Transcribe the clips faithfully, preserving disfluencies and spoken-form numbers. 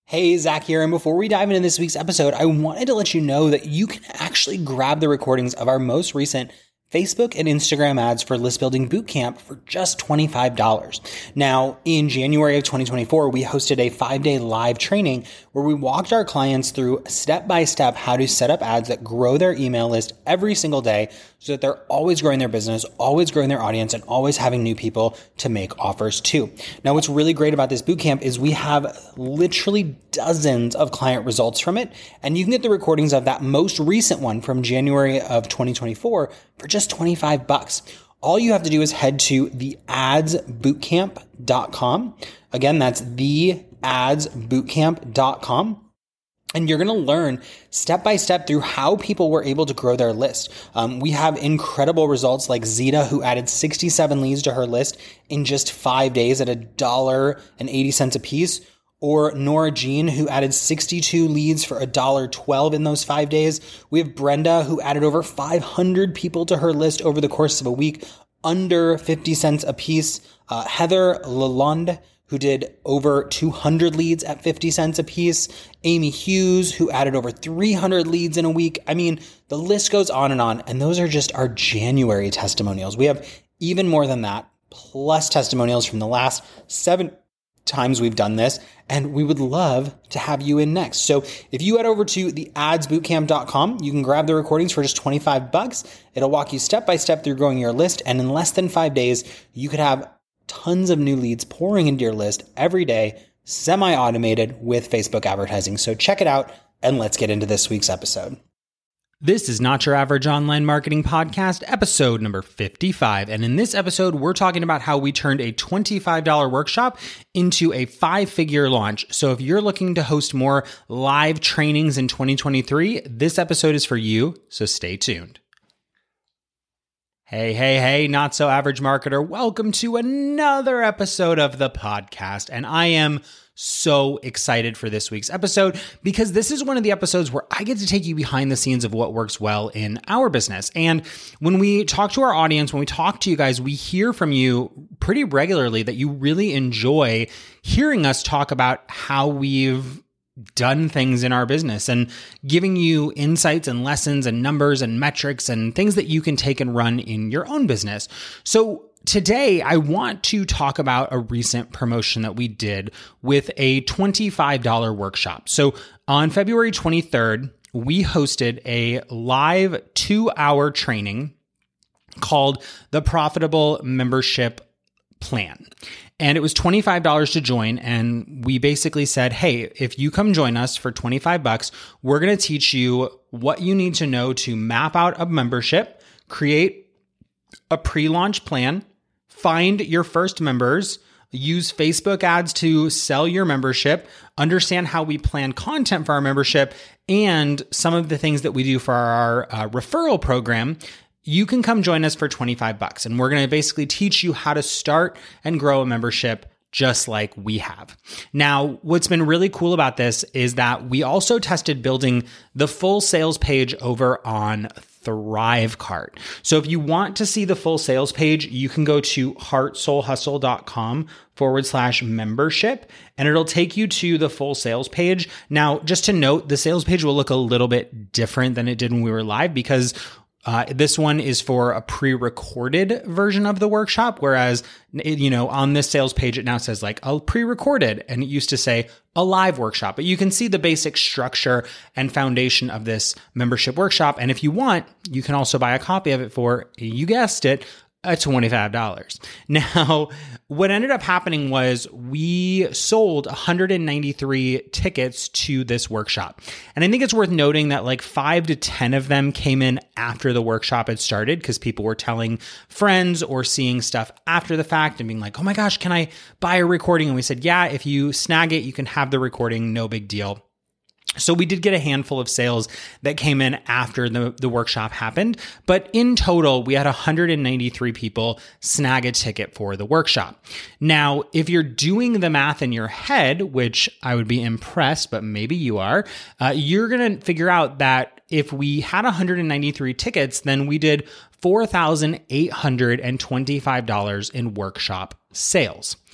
Hey, Zach here, and before we dive into this week's episode, I wanted to let you know that you can actually grab the recordings of our most recent Facebook and Instagram ads for List Building Bootcamp for just twenty-five dollars. Now, in January of twenty twenty-four, we hosted a five-day live training where we walked our clients through step-by-step how to set up ads that grow their email list every single day so that they're always growing their business, always growing their audience, and always having new people to make offers to. Now, what's really great about this bootcamp is we have literally dozens of client results from it, and you can get the recordings of that most recent one from January of twenty twenty-four for just twenty-five bucks. All you have to do is head to the ads bootcamp dot com. Again, that's the ads bootcamp dot com. And you're going to learn step by step through how people were able to grow their list. Um, we have incredible results like Zeta, who added sixty-seven leads to her list in just five days at a dollar and eighty cents a piece. Or Nora Jean, who added sixty-two leads for one dollar and twelve cents in those five days. We have Brenda, who added over five hundred people to her list over the course of a week, under fifty cents a piece. Uh, Heather Lalonde, who did over two hundred leads at fifty cents a piece. Amy Hughes, who added over three hundred leads in a week. I mean, the list goes on and on. And those are just our January testimonials. We have even more than that, plus testimonials from the last seven times we've done this, and we would love to have you in next. So if you head over to the ads bootcamp dot com, you can grab the recordings for just twenty-five bucks. It'll walk you step by step through growing your list, and in less than five days, you could have tons of new leads pouring into your list every day, semi-automated with Facebook advertising. So check it out, and let's get into this week's episode. This is Not Your Average Online Marketing Podcast, episode number fifty-five. And in this episode, we're talking about how we turned a twenty-five dollars workshop into a five-figure launch. So if you're looking to host more live trainings in twenty twenty-three, this episode is for you, so stay tuned. Hey, hey, hey, not so average marketer. Welcome to another episode of the podcast. And I am so excited for this week's episode because this is one of the episodes where I get to take you behind the scenes of what works well in our business. And when we talk to our audience, when we talk to you guys, we hear from you pretty regularly that you really enjoy hearing us talk about how we've done things in our business and giving you insights and lessons and numbers and metrics and things that you can take and run in your own business. So today, I want to talk about a recent promotion that we did with a twenty-five dollars workshop. So on February twenty-third, we hosted a live two-hour training called the Profitable Membership Plan. And it was twenty-five dollars to join. And we basically said, hey, if you come join us for twenty-five bucks, we're going to teach you what you need to know to map out a membership, create a pre-launch plan, find your first members, use Facebook ads to sell your membership, understand how we plan content for our membership, and some of the things that we do for our uh, referral program. You can come join us for twenty-five bucks, and we're going to basically teach you how to start and grow a membership just like we have. Now, what's been really cool about this is that we also tested building the full sales page over on Thrivecart. So if you want to see the full sales page, you can go to heartsoulhustle.com forward slash membership, and it'll take you to the full sales page. Now, just to note, the sales page will look a little bit different than it did when we were live because Uh, this one is for a pre-recorded version of the workshop, whereas, you know, on this sales page, it now says like a pre-recorded, and it used to say a live workshop. But you can see the basic structure and foundation of this membership workshop. And if you want, you can also buy a copy of it for, you guessed it, Uh, twenty-five dollars. Now, what ended up happening was we sold one hundred ninety-three tickets to this workshop. And I think it's worth noting that like five to ten of them came in after the workshop had started because people were telling friends or seeing stuff after the fact and being like, oh my gosh, can I buy a recording? And we said, yeah, if you snag it, you can have the recording, no big deal. So we did get a handful of sales that came in after the, the workshop happened, but in total, we had one hundred ninety-three people snag a ticket for the workshop. Now, if you're doing the math in your head, which I would be impressed, but maybe you are, uh, you're going to figure out that if we had one hundred ninety-three tickets, then we did four thousand eight hundred twenty-five dollars in workshop sales.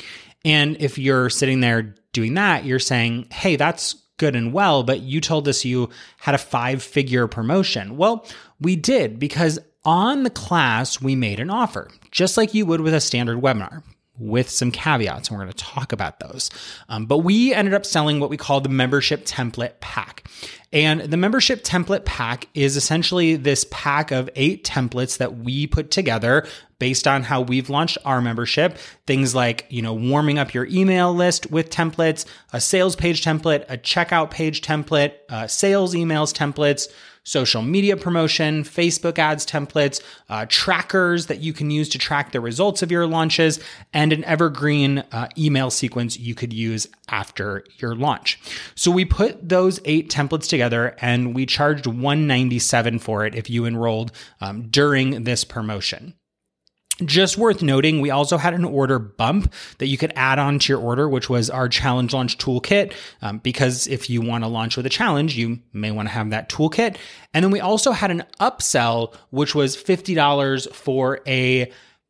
And if you're sitting there doing that, you're saying, hey, that's good and well, but you told us you had a five-figure promotion. Well, we did, because on the class, we made an offer, just like you would with a standard webinar, with some caveats, and we're going to talk about those. Um, but we ended up selling what we call the membership template pack. And the membership template pack is essentially this pack of eight templates that we put together based on how we've launched our membership. Things like, you know, warming up your email list with templates, a sales page template, a checkout page template, uh, sales emails templates, social media promotion, Facebook ads templates, uh, trackers that you can use to track the results of your launches, and an evergreen uh, email sequence you could use after your launch. So we put those eight templates together and we charged one hundred ninety-seven dollars for it if you enrolled um, during this promotion. Just worth noting, we also had an order bump that you could add on to your order, which was our challenge launch toolkit. Um, because if you want to launch with a challenge, you may want to have that toolkit. And then we also had an upsell, which was fifty dollars for a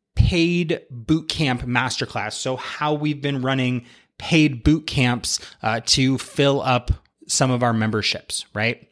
paid bootcamp masterclass. So how we've been running paid boot camps uh, to fill up some of our memberships, right?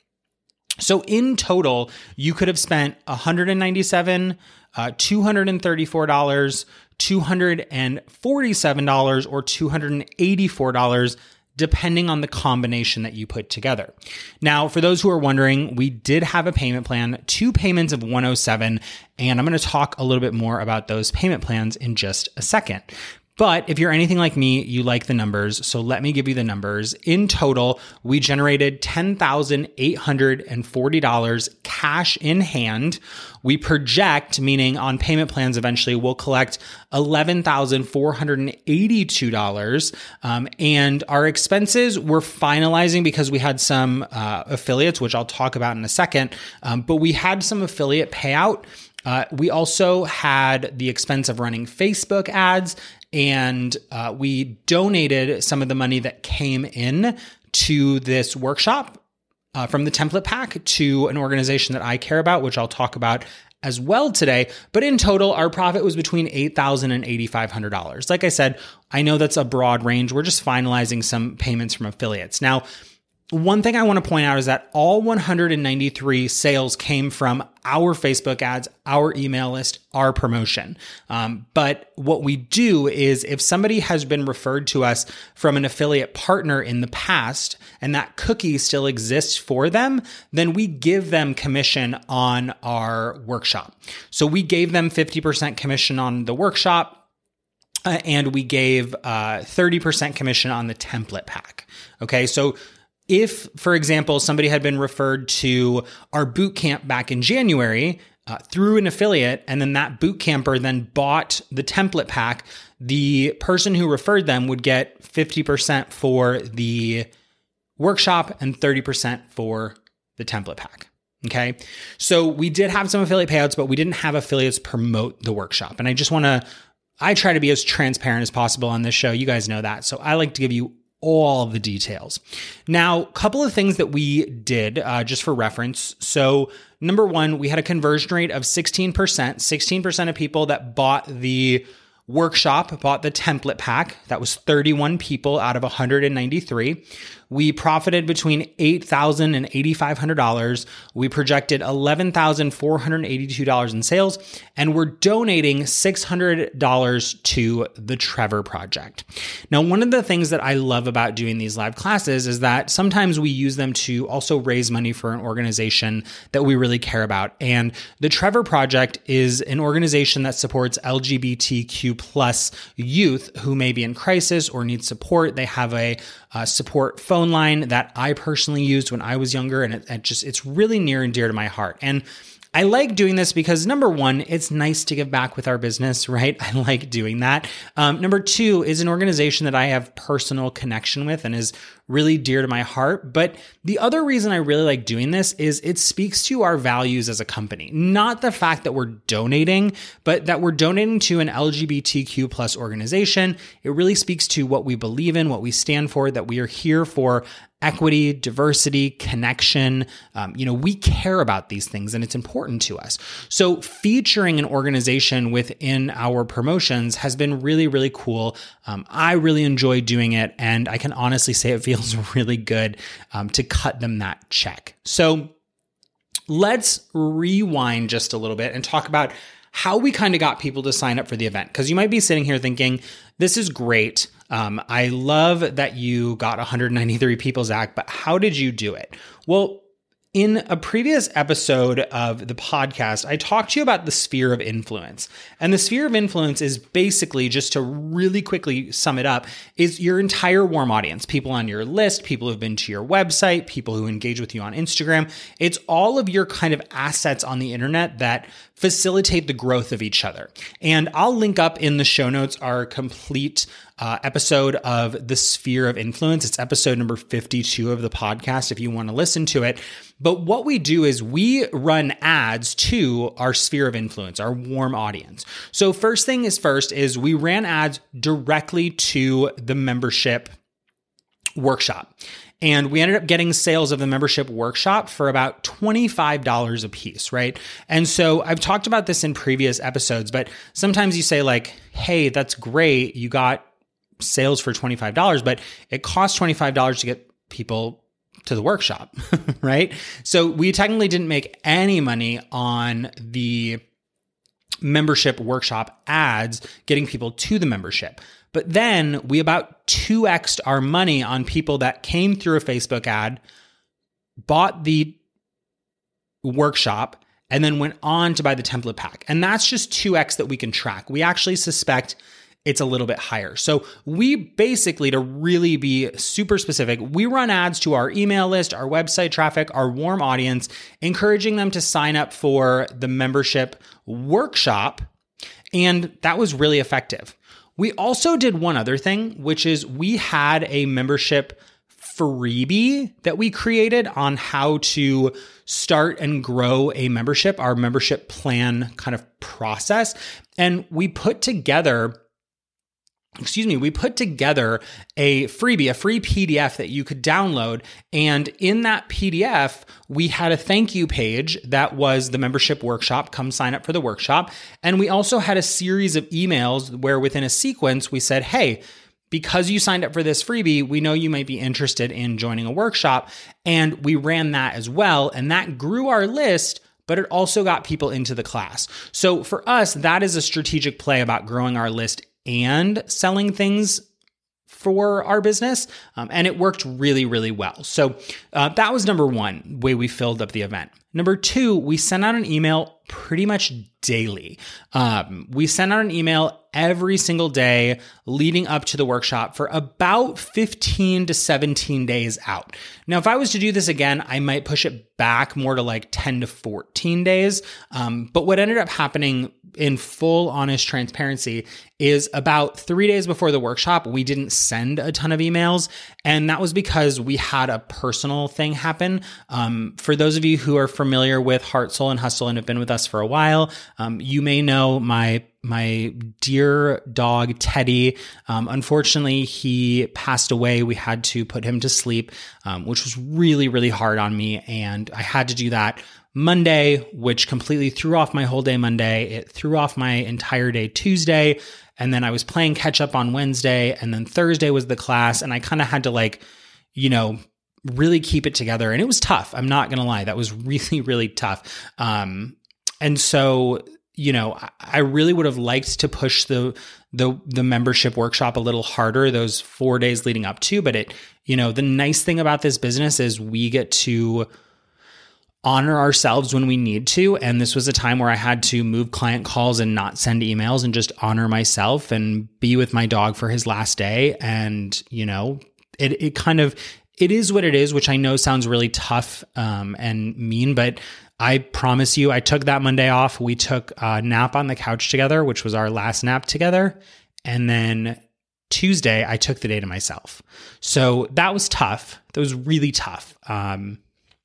So in total, you could have spent one hundred ninety-seven dollars, uh, two hundred thirty-four dollars, two hundred forty-seven dollars, or two hundred eighty-four dollars, depending on the combination that you put together. Now, for those who are wondering, we did have a payment plan, two payments of one hundred seven dollars, and I'm going to talk a little bit more about those payment plans in just a second. But if you're anything like me, you like the numbers. So let me give you the numbers. In total, we generated ten thousand eight hundred forty dollars cash in hand. We project, meaning on payment plans, eventually we'll collect eleven thousand four hundred eighty-two dollars. Um, and our expenses we're finalizing because we had some uh, affiliates, which I'll talk about in a second. Um, but we had some affiliate payout. Uh, we also had the expense of running Facebook ads, and uh, we donated some of the money that came in to this workshop uh, from the template pack to an organization that I care about, which I'll talk about as well today. But in total, our profit was between eight thousand dollars and eight thousand five hundred dollars. Like I said, I know that's a broad range. We're just finalizing some payments from affiliates. Now, one thing I want to point out is that all one hundred ninety-three sales came from our Facebook ads, our email list, our promotion. Um, but what we do is if somebody has been referred to us from an affiliate partner in the past and that cookie still exists for them, then we give them commission on our workshop. So we gave them fifty percent commission on the workshop, uh, and we gave uh, thirty percent commission on the template pack. Okay, so if, for example, somebody had been referred to our bootcamp back in January uh, through an affiliate, and then that bootcamper then bought the template pack, the person who referred them would get fifty percent for the workshop and thirty percent for the template pack. Okay. So we did have some affiliate payouts, but we didn't have affiliates promote the workshop. And I just want to, I try to be as transparent as possible on this show. You guys know that. So I like to give you all the details. Now, a couple of things that we did uh, just for reference. So number one, we had a conversion rate of sixteen percent. sixteen percent of people that bought the workshop bought the template pack. That was thirty-one people out of one hundred ninety-three. We profited between eight thousand dollars and eight thousand five hundred dollars. We projected eleven thousand four hundred eighty-two dollars in sales, and we're donating six hundred dollars to the Trevor Project. Now, one of the things that I love about doing these live classes is that sometimes we use them to also raise money for an organization that we really care about. And the Trevor Project is an organization that supports L G B T Q plus youth who may be in crisis or need support. They have a uh, support phone line that I personally used when I was younger, and it, it just it's really near and dear to my heart. And I like doing this because number one, it's nice to give back with our business, right? I like doing that. Um, number two is an organization that I have personal connection with and is really dear to my heart. But the other reason I really like doing this is it speaks to our values as a company, not the fact that we're donating, but that we're donating to an L G B T Q plus organization. It really speaks to what we believe in, what we stand for, that we are here for equity, diversity, connection. Um, you know, we care about these things and it's important to us. So featuring an organization within our promotions has been really, really cool. Um, I really enjoy doing it. And I can honestly say it feels really good um, to cut them that check. So let's rewind just a little bit and talk about how we kind of got people to sign up for the event. Because you might be sitting here thinking, this is great. Um, I love that you got one hundred ninety-three people, Zach, but how did you do it? Well, in a previous episode of the podcast, I talked to you about the sphere of influence. And the sphere of influence is basically, just to really quickly sum it up, is your entire warm audience, people on your list, people who've been to your website, people who engage with you on Instagram. It's all of your kind of assets on the internet that facilitate the growth of each other. And I'll link up in the show notes our complete uh, episode of the sphere of influence. It's episode number fifty-two of the podcast if you want to listen to it. But what we do is we run ads to our sphere of influence, our warm audience. So first thing is first is we ran ads directly to the membership workshop. And we ended up getting sales of the membership workshop for about twenty-five dollars a piece, right? And so I've talked about this in previous episodes, but sometimes you say like, hey, that's great. You got sales for twenty-five dollars, but it costs twenty-five dollars to get people to the workshop, right? So we technically didn't make any money on the membership workshop ads, getting people to the membership. But then we about two X'd our money on people that came through a Facebook ad, bought the workshop, and then went on to buy the template pack. And that's just two X that we can track. We actually suspect it's a little bit higher. So we basically, to really be super specific, we run ads to our email list, our website traffic, our warm audience, encouraging them to sign up for the membership workshop. And that was really effective. We also did one other thing, which is we had a membership freebie that we created on how to start and grow a membership, our membership plan kind of process. And we put together Excuse me, we put together a freebie, a free P D F that you could download. And in that P D F, we had a thank you page that was the membership workshop. Come sign up for the workshop. And we also had a series of emails where within a sequence, we said, hey, because you signed up for this freebie, we know you might be interested in joining a workshop. And we ran that as well. And that grew our list, but it also got people into the class. So for us, that is a strategic play about growing our list and selling things for our business. Um, and it worked really, really well. So uh, that was number one way we filled up the event. Number two, we sent out an email pretty much daily. Um, we sent out an email every single day leading up to the workshop for about fifteen to seventeen days out. Now, if I was to do this again, I might push it back more to like ten to fourteen days. Um, but what ended up happening, in full honest transparency, is about three days before the workshop, we didn't send a ton of emails. And that was because we had a personal thing happen. Um, for those of you who are familiar with Heart, Soul, and Hustle and have been with us for a while, um, you may know my my dear dog, Teddy. Um, unfortunately, he passed away. We had to put him to sleep, um, which was really, really hard on me. And I had to do that Monday, which completely threw off my whole day Monday. It threw off my entire day Tuesday. And then I was playing catch up on Wednesday. And then Thursday was the class. And I kind of had to like, you know, really keep it together. And it was tough. I'm not going to lie. That was really, really tough. Um, and so, you know, I really would have liked to push the, the, the membership workshop a little harder those four days leading up to, but it, you know, the nice thing about this business is we get to honor ourselves when we need to. And this was a time where I had to move client calls and not send emails and just honor myself and be with my dog for his last day. And, you know, it, it kind of, it is what it is, which I know sounds really tough um, and mean, but I promise you, I took that Monday off. We took a nap on the couch together, which was our last nap together. And then Tuesday, I took the day to myself. So that was tough. That was really tough. Um,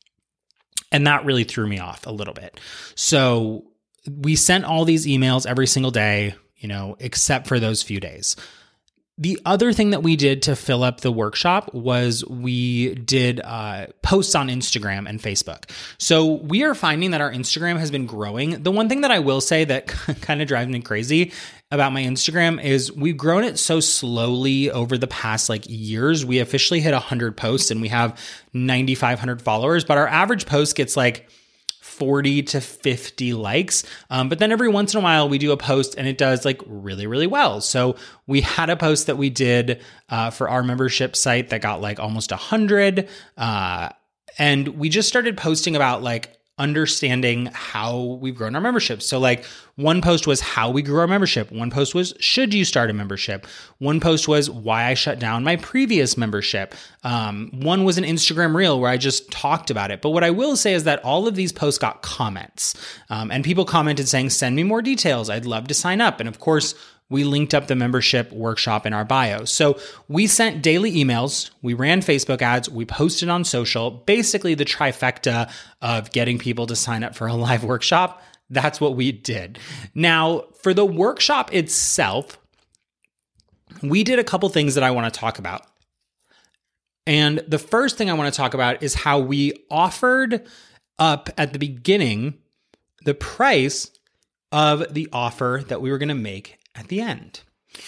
and that really threw me off a little bit. So we sent all these emails every single day, you know, except for those few days. The other thing that we did to fill up the workshop was we did uh, posts on Instagram and Facebook. So we are finding that our Instagram has been growing. The one thing that I will say that kind of drives me crazy about my Instagram is we've grown it so slowly over the past like years. We officially hit one hundred posts and we have nine thousand five hundred followers, but our average post gets like forty to fifty likes. Um, but then every once in a while we do a post and it does like really, really well. So we had a post that we did uh, for our membership site that got like almost a hundred. Uh, and we just started posting about like understanding how we've grown our membership. So like one post was how we grew our membership. One post was, should you start a membership? One post was why I shut down my previous membership. Um, one was an Instagram reel where I just talked about it. But what I will say is that all of these posts got comments um, and people commented saying, send me more details. I'd love to sign up. And of course, we linked up the membership workshop in our bio. So we sent daily emails, we ran Facebook ads, we posted on social, basically the trifecta of getting people to sign up for a live workshop. That's what we did. Now, for the workshop itself, we did a couple things that I want to talk about. And the first thing I want to talk about is how we offered up at the beginning the price of the offer that we were going to make at the end.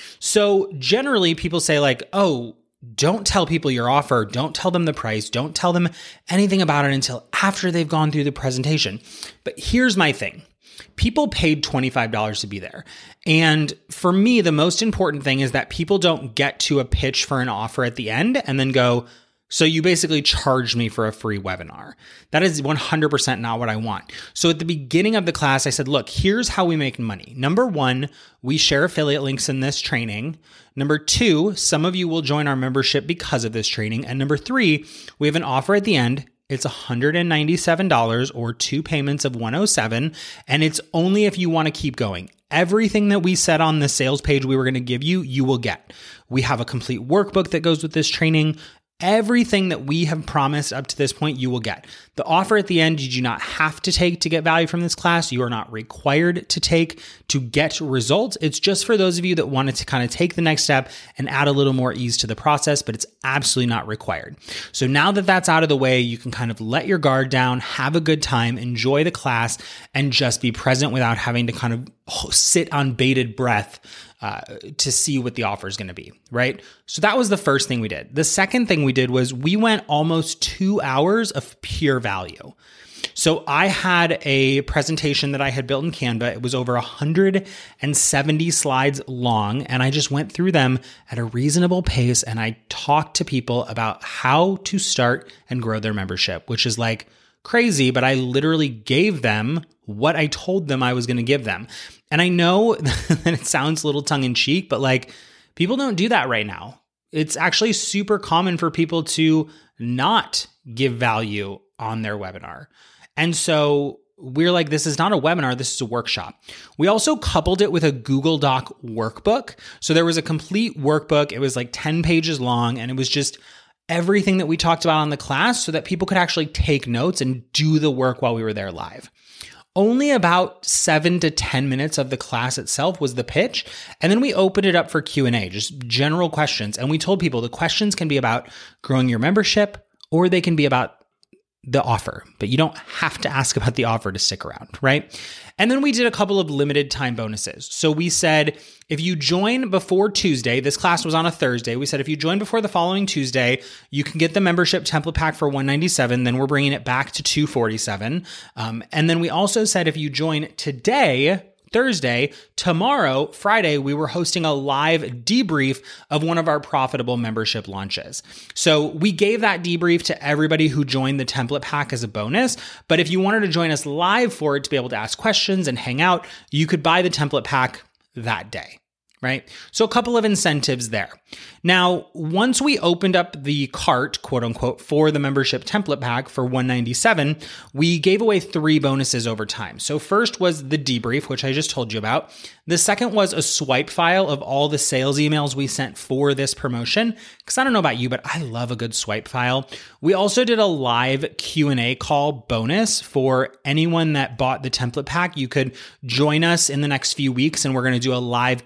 So generally people say like, oh, don't tell people your offer. Don't tell them the price. Don't tell them anything about it until after they've gone through the presentation. But here's my thing. People paid twenty-five dollars to be there. And for me, the most important thing is that people don't get to a pitch for an offer at the end and then go, so you basically charged me for a free webinar. That is one hundred percent not what I want. So at the beginning of the class, I said, look, here's how we make money. Number one, we share affiliate links in this training. Number two, some of you will join our membership because of this training. And number three, we have an offer at the end. It's one hundred ninety-seven dollars or two payments of one hundred seven dollars. And it's only if you want to keep going. Everything that we said on the sales page we were going to give you, you will get. We have a complete workbook that goes with this training. Everything that we have promised up to this point, you will get. The offer at the end, you do not have to take to get value from this class. You are not required to take to get results. It's just for those of you that wanted to kind of take the next step and add a little more ease to the process, but it's absolutely not required. So now that that's out of the way, you can kind of let your guard down, have a good time, enjoy the class, and just be present without having to kind of sit on bated breath Uh, to see what the offer is going to be, right? So that was the first thing we did. The second thing we did was we went almost two hours of pure value. So I had a presentation that I had built in Canva. It was over one hundred seventy slides long, and I just went through them at a reasonable pace, and I talked to people about how to start and grow their membership, which is like crazy, but I literally gave them what I told them I was going to give them. And I know that it sounds a little tongue in cheek, but like people don't do that right now. It's actually super common for people to not give value on their webinar. And so we're like, this is not a webinar, this is a workshop. We also coupled it with a Google Doc workbook. So there was a complete workbook. It was like ten pages long, and it was just everything that we talked about on the class so that people could actually take notes and do the work while we were there live. Only about seven to ten minutes of the class itself was the pitch. And then we opened it up for Q and A, just general questions. And we told people the questions can be about growing your membership, or they can be about the offer, but you don't have to ask about the offer to stick around, right? And then we did a couple of limited time bonuses. So we said, if you join before Tuesday, this class was on a Thursday. We said, if you join before the following Tuesday, you can get the membership template pack for one hundred ninety-seven dollars. Then we're bringing it back to two hundred forty-seven dollars. Um, and then we also said, if you join today, Thursday, tomorrow, Friday, we were hosting a live debrief of one of our profitable membership launches. So we gave that debrief to everybody who joined the template pack as a bonus. But if you wanted to join us live for it to be able to ask questions and hang out, you could buy the template pack that day, right? So a couple of incentives there. Now, once we opened up the cart, quote unquote, for the membership template pack for one hundred ninety-seven dollars, we gave away three bonuses over time. So first was the debrief, which I just told you about. The second was a swipe file of all the sales emails we sent for this promotion. Because I don't know about you, but I love a good swipe file. We also did a live Q and A call bonus for anyone that bought the template pack. You could join us in the next few weeks, and we're going to do a live Q and A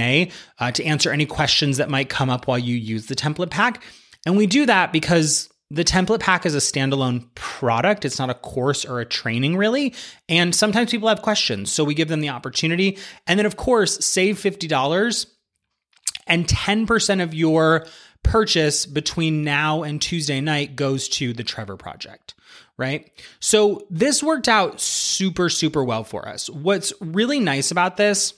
A uh, to answer any questions that might come up while you use the template pack. And we do that because the template pack is a standalone product. It's not a course or a training really. And sometimes people have questions. So we give them the opportunity. And then of course, save fifty dollars and ten percent of your purchase between now and Tuesday night goes to the Trevor Project, right? So this worked out super, super well for us. What's really nice about this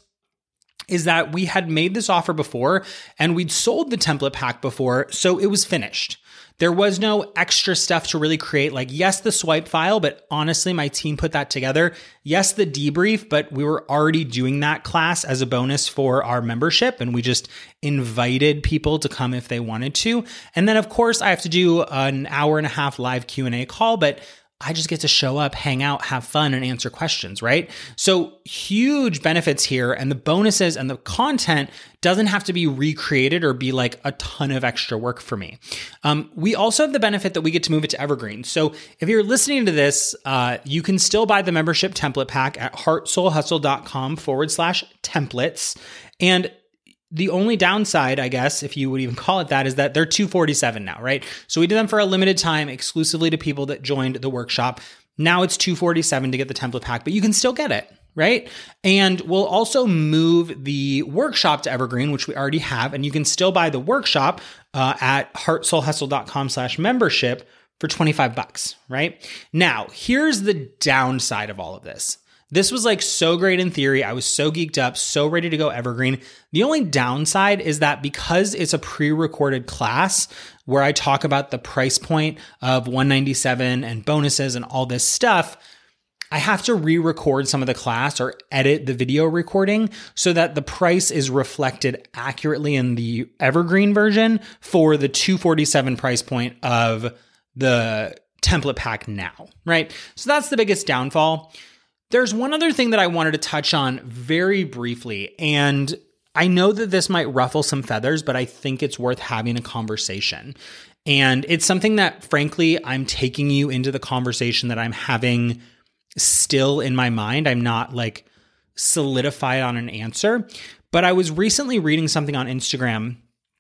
is that we had made this offer before and we'd sold the template pack before, so it was finished. There was no extra stuff to really create. Like, yes, the swipe file, but honestly, my team put that together. Yes, the debrief, but we were already doing that class as a bonus for our membership, and we just invited people to come if they wanted to. And then, of course, I have to do an hour and a half live Q and A call, but I just get to show up, hang out, have fun, and answer questions, right? So huge benefits here. And the bonuses and the content doesn't have to be recreated or be like a ton of extra work for me. Um, we also have the benefit that we get to move it to Evergreen. So if you're listening to this, uh, you can still buy the membership template pack at heartsoulhustle.com forward slash templates. And the only downside, I guess, if you would even call it that, is that they're two hundred forty-seven dollars now, right? So we did them for a limited time exclusively to people that joined the workshop. Now it's two hundred forty-seven dollars to get the template pack, but you can still get it, right? And we'll also move the workshop to Evergreen, which we already have, and you can still buy the workshop uh, at heartsoulhustle.com slash membership for twenty-five bucks, right? Now, here's the downside of all of this. This was like so great in theory. I was so geeked up, so ready to go evergreen. The only downside is that because it's a pre-recorded class where I talk about the price point of one hundred ninety-seven dollars and bonuses and all this stuff, I have to re-record some of the class or edit the video recording so that the price is reflected accurately in the evergreen version for the two hundred forty-seven dollars price point of the template pack now, right? So that's the biggest downfall. There's one other thing that I wanted to touch on very briefly, and I know that this might ruffle some feathers, but I think it's worth having a conversation. And it's something that, frankly, I'm taking you into the conversation that I'm having still in my mind. I'm not like solidified on an answer, but I was recently reading something on Instagram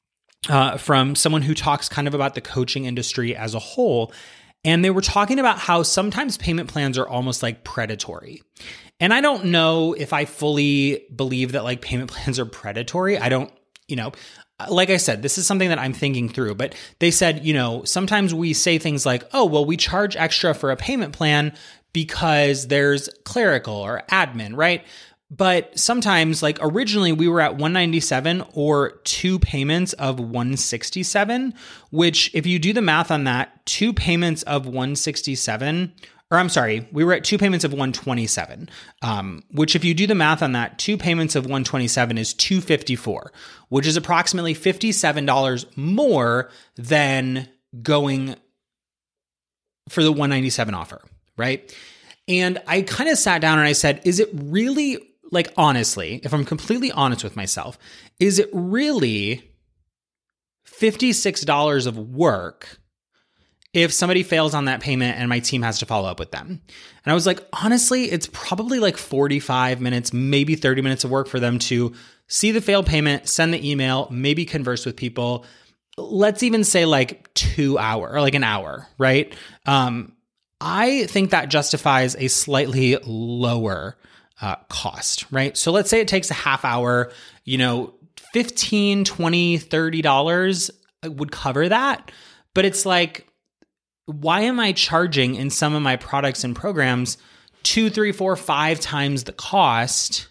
uh, from someone who talks kind of about the coaching industry as a whole. And they were talking about how sometimes payment plans are almost like predatory. And I don't know if I fully believe that like payment plans are predatory. I don't, you know, like I said, this is something that I'm thinking through, but they said, you know, sometimes we say things like, oh, well, we charge extra for a payment plan because there's clerical or admin, right? But sometimes, like originally we were at one hundred ninety-seven dollars or two payments of one hundred sixty-seven dollars, which if you do the math on that, two payments of one hundred sixty-seven dollars, or I'm sorry, we were at two payments of one hundred twenty-seven dollars, um, which if you do the math on that, two payments of one hundred twenty-seven dollars is two hundred fifty-four dollars, which is approximately fifty-seven dollars more than going for the one hundred ninety-seven dollars offer, right? And I kind of sat down and I said, is it really... Like, honestly, if I'm completely honest with myself, is it really fifty-six dollars of work if somebody fails on that payment and my team has to follow up with them? And I was like, honestly, it's probably like forty-five minutes, maybe thirty minutes of work for them to see the failed payment, send the email, maybe converse with people. Let's even say like two hour or like an hour, right? Um, I think that justifies a slightly lower Uh, cost, right? So let's say it takes a half hour, you know, fifteen, twenty, thirty dollars would cover that. But it's like, why am I charging in some of my products and programs two, three, four, five times the cost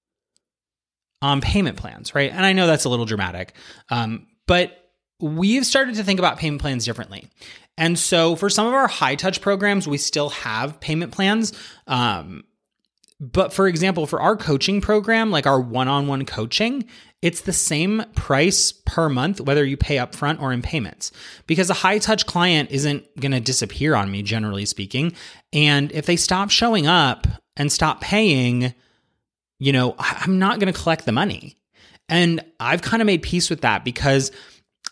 on payment plans, right? And I know that's a little dramatic, um, but we've started to think about payment plans differently. And so for some of our high touch programs, we still have payment plans. Um, But for example, for our coaching program, like our one-on-one coaching, it's the same price per month, whether you pay upfront or in payments, because a high touch client isn't going to disappear on me, generally speaking. And if they stop showing up and stop paying, you know, I'm not going to collect the money. And I've kind of made peace with that because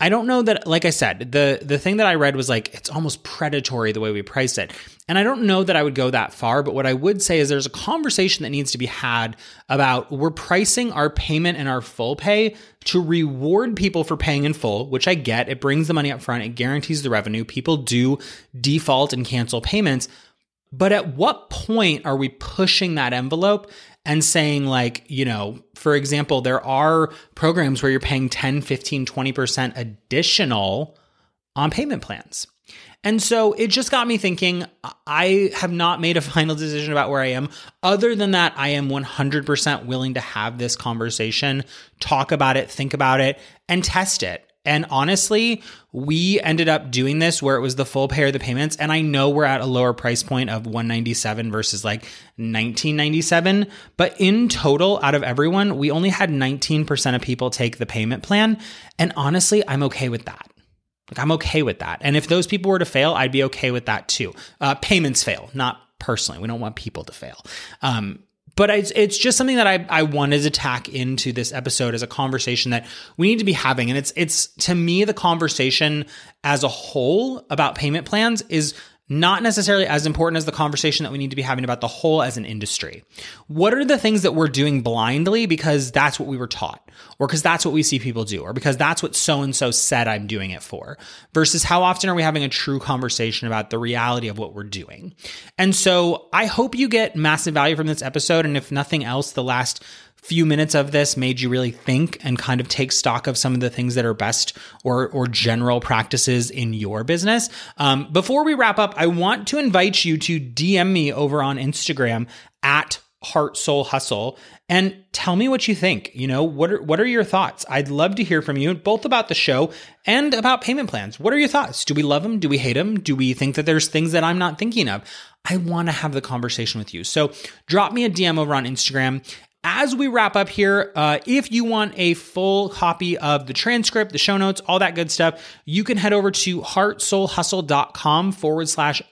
I don't know that, like I said, the, the thing that I read was like, it's almost predatory the way we price it. And I don't know that I would go that far, but what I would say is there's a conversation that needs to be had about we're pricing our payment and our full pay to reward people for paying in full, which I get. It brings the money up front. It guarantees the revenue. People do default and cancel payments. But at what point are we pushing that envelope and saying, like, you know, for example, there are programs where you're paying ten, fifteen, twenty percent additional on payment plans. And so it just got me thinking, I have not made a final decision about where I am. Other than that, I am one hundred percent willing to have this conversation, talk about it, think about it, and test it. And honestly, we ended up doing this where it was the full pay or the payments. And I know we're at a lower price point of one hundred ninety-seven dollars versus like nineteen ninety-seven dollars. But in total, out of everyone, we only had nineteen percent of people take the payment plan. And honestly, I'm okay with that. Like, I'm okay with that. And if those people were to fail, I'd be okay with that too. Uh, payments fail, not personally. We don't want people to fail. Um, But it's, it's just something that I, I wanted to tack into this episode as a conversation that we need to be having. And it's, it's to me, the conversation as a whole about payment plans is not necessarily as important as the conversation that we need to be having about the whole as an industry. What are the things that we're doing blindly because that's what we were taught, or because that's what we see people do, or because that's what so-and-so said I'm doing it for, versus how often are we having a true conversation about the reality of what we're doing? And so I hope you get massive value from this episode. And if nothing else, the last few minutes of this made you really think and kind of take stock of some of the things that are best or or general practices in your business. Um, before we wrap up, I want to invite you to D M me over on Instagram at Heart Soul Hustle and tell me what you think. You know, what are what are your thoughts? I'd love to hear from you, both about the show and about payment plans. What are your thoughts? Do we love them? Do we hate them? Do we think that there's things that I'm not thinking of? I want to have the conversation with you. So drop me a D M over on Instagram. As we wrap up here, uh, if you want a full copy of the transcript, the show notes, all that good stuff, you can head over to heartsoulhustle.com forward slash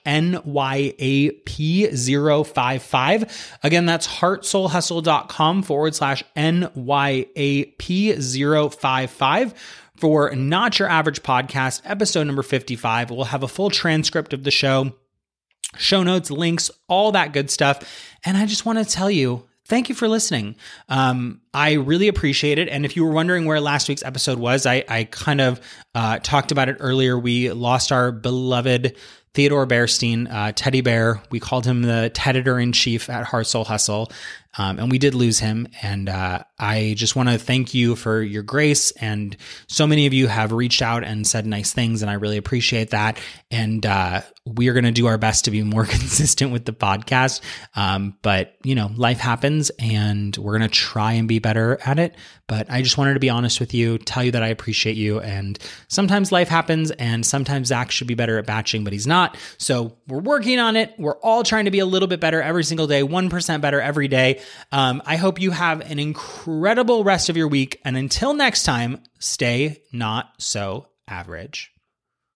NYAP055. Again, that's heartsoulhustle.com forward slash NYAP055. For Not Your Average Podcast, episode number fifty-five. We'll have a full transcript of the show, show notes, links, all that good stuff. And I just want to tell you, thank you for listening. Um, I really appreciate it. And if you were wondering where last week's episode was, I, I kind of uh, talked about it earlier. We lost our beloved Theodore Bearstein, uh, Teddy Bear. We called him the Teditor-in-Chief at Heart Soul Hustle. Um, and we did lose him. And uh, I just want to thank you for your grace. And so many of you have reached out and said nice things, and I really appreciate that. And uh, we are going to do our best to be more consistent with the podcast. Um, but, you know, life happens, and we're going to try and be better at it. But I just wanted to be honest with you, tell you that I appreciate you. And sometimes life happens, and sometimes Zach should be better at batching, but he's not. So we're working on it. We're all trying to be a little bit better every single day, one percent better every day. Um, I hope you have an incredible rest of your week. And until next time, stay not so average.